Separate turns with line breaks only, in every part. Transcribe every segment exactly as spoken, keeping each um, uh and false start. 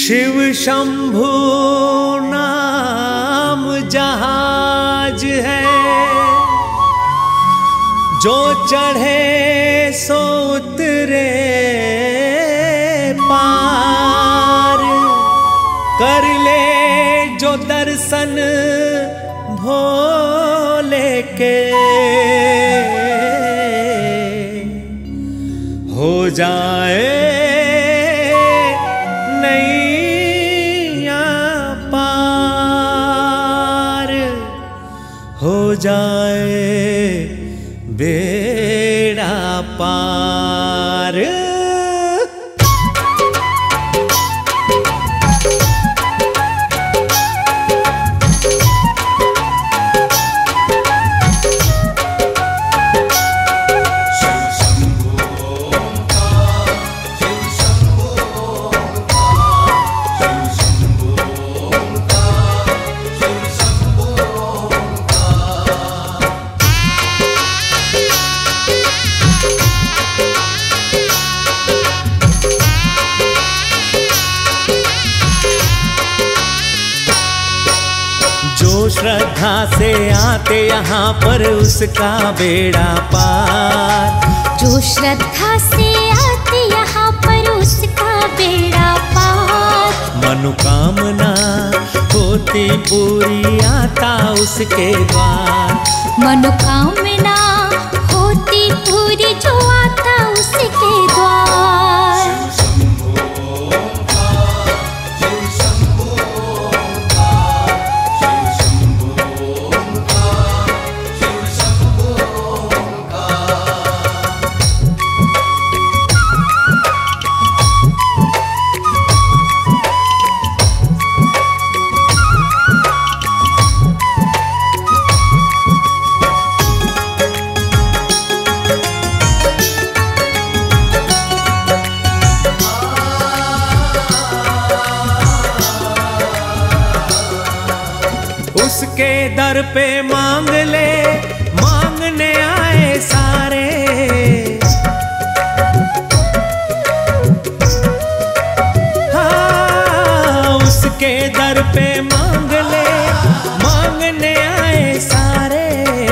शिव शंभु नाम जहाज है, जो चढ़े सो उतरे पार। कर ले जो दर्शन भोले के, हो जाए नैया पार, हो जाए बेड़ा पार। जो श्रद्धा से आते यहाँ पर उसका बेड़ा पार,
जो श्रद्धा से आते यहाँ पर उसका बेड़ा पार।
मनोकामना होती पूरी आता उसके द्वार,
मनोकामना होती पूरी जो आता उसके द्वार।
उसके दर पे मांग ले, मांगने आए सारे। हाँ, उसके दर पे मांग ले, मांगने आए सारे।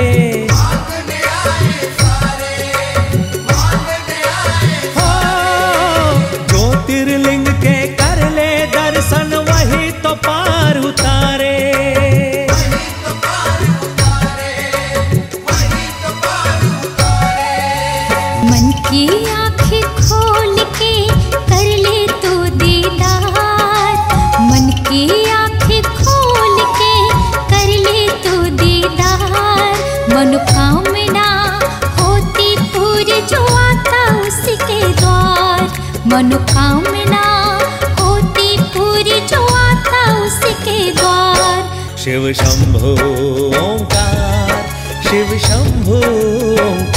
हाँ, ज्योतिर्लिंग के कर ले दर्शन, वही तो पार उतारे।
मन की आँखें खोल के कर ले तो दीदार, मन की आँखें खोल के कर ले तो दीदार। मनोकामना होती पूरी जो आता उसके द्वार, मनोकामना होती पूरी जो आता उसके द्वार।
शिव शंभु ओंकार, शिव शंभु ओंकार।